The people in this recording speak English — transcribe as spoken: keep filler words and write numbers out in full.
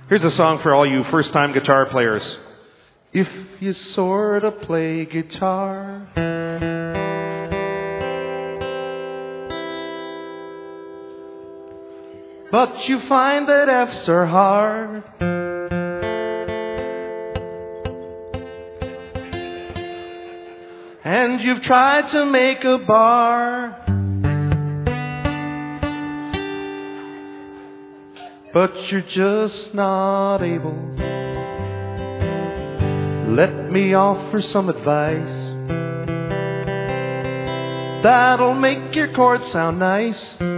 Here's a song for all you first-time guitar players. If you sort of play guitar, but you find that F's are hard, and you've tried to make a bar, but you're just not able. Let me offer some advice that'll make your chords sound nice.